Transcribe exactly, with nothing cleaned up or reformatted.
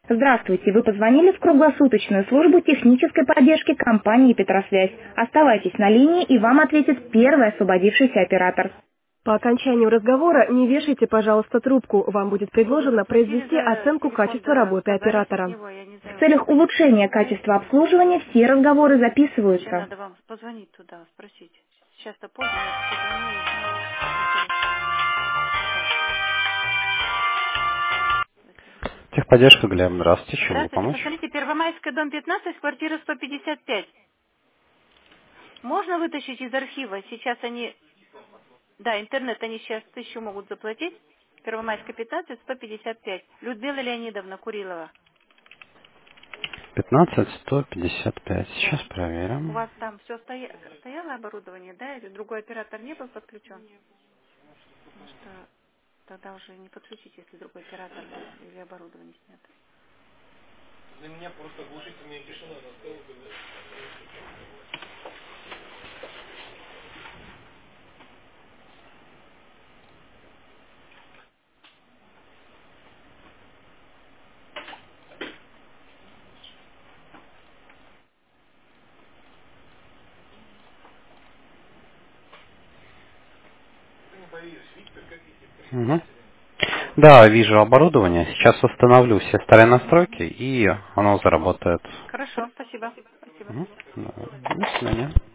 Здравствуйте, вы позвонили в круглосуточную службу технической поддержки компании «Петросвязь». Оставайтесь на линии, и вам ответит первый освободившийся оператор. По окончанию разговора не вешайте, пожалуйста, трубку. Вам будет Ну, вы предложено заплатили произвести за оценку телефон, качества за работы подарок от оператора. него. Я не В знаю, целях что они... улучшения качества обслуживания все разговоры Вообще записываются. надо вам позвонить туда, спросить. Сейчас-то поздно, я позвоню и узнаю. Во-первых, пожалуйста. Спасибо. Техподдержка, Глеб, здравствуйте, чем могу Здравствуйте, помочь? посмотрите, Первомайская, дом пятнадцать, квартира сто пятьдесят пять. Можно вытащить из архива? Сейчас они... Да, интернет они сейчас тысячу могут заплатить. Первомайская, пятнадцать, сто пятьдесят пять. Людмила Леонидовна Курилова. пятнадцать сто пятьдесят пять. Сейчас Да. У проверим. вас там все стояло оборудование, да? Или другой оператор не был подключен? Потому что тогда уже не подключить, если другой оператор был или оборудование снято. Мгм. Да, вижу оборудование. Сейчас восстановлю все старые настройки, и оно заработает. Хорошо, спасибо. Спасибо. Мгм. Да. До свидания.